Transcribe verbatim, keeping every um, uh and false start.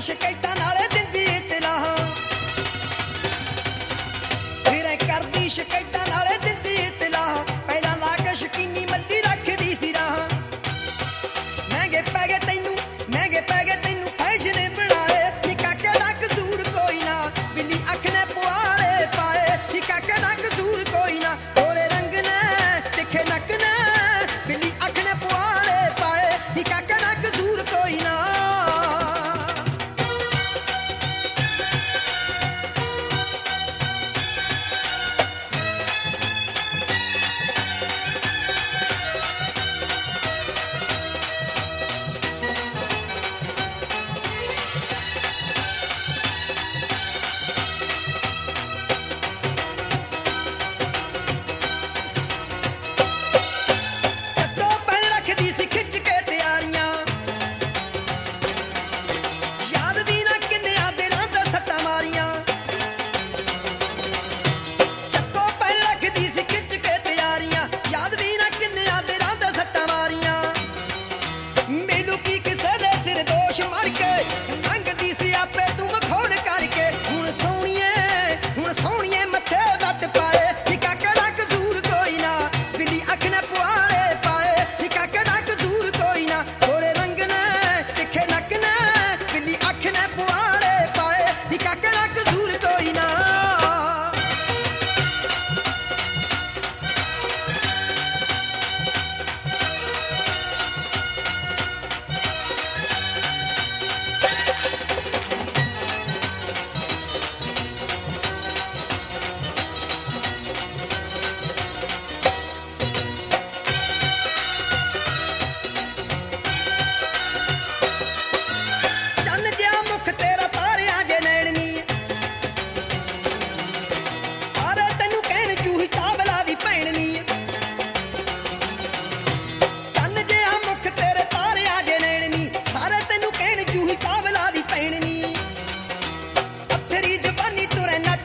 ਸ਼ਿਕਾਇਤਾਂ ਨਾਲੇ ਦਿੰਦੀ ਇਤਲਾਹਾਂ ਫਿਰ ਐ ਕਰਦੀ ਸ਼ਿਕਾਇਤਾਂ ਨਾਲੇ ਦਿੰਦੀ ਇਤਲਾਹਾਂ ਪਹਿਲਾਂ ਲਾ ਕੇ ਸ਼ਕੀਨੀ ਮੱਲੀ ਰੱਖਦੀ ਸੀ ਰਾਹਾਂ ਮਹਿੰਗੇ ਪੈ ਗਏ ਤੈਨੂੰ ਮਹਿੰਗੇ ਪੈ ਗਏ ਤੈਨੂੰ ਫੈਸ਼ਨ ਬਣਾਏ ਨੀ ਕਾਕੇ ਦਾ ਕਸੂਰ ਕੋਈ ਨਾ ਬਿੱਲੀ ਅੱਖ ਨੇ ਪੁਆੜੇ ਪਾਏ ਨੀ ਕਾਕੇ ਦਾ ਕਸੂਰ ਕੋਈ ਨਾ ਗੋਰੇ ਰੰਗ ਨੇ ਤਿੱਖੇ ਨੱਕ ਨੇ ਬਿੱਲੀ ਅੱਖ ਨੇ ਪੁਆੜੇ ਪਾਏ ਨੀ ਕਾਕੇ ਦਾ ਕਸੂਰ ਕੋਈ ਨਾ ਮਰ ਕੇ ਲੰਘਦੀ ਸੀ ਆਪੇ ਤੂੰ ਮਖੌੜ ਕਰਕੇ ਹੁਣ ਸੋਹਣੀਏ ਹੁਣ ਸੋਹਣੀਏ ਮੱਥੇ ਵੱਟ ਪਾਏ ਨੀ ਕਾਕੇ ਦਾ ਕਸੂਰ ਕੋਈ ਨਾ ਬਿੱਲੀ ਅੱਖ ਨੇ ਪੁਆੜੇ ਪਾਏ ਨੀ ਕਾਕੇ ਦਾ ਕਸੂਰ ਕੋਈ ਨਾ ਗੋਰੇ ਰੰਗ ਨੇ ਤਿੱਖੇ ਨੱਕ ਨੇ ਬਿੱਲੀ ਅੱਖ ਨੇ ਪੁਆੜੇ ਪਾਏ ਨੀ ਕਾਕੇ ਦਾ ਕਸੂਰ ਕੋਈ ਨਾ ਚਾਵਲਾ ਦੀ ਪੈਣੀ ਅਥਰੀ ਜ਼ਬਾਨੀ ਤੁਰੇ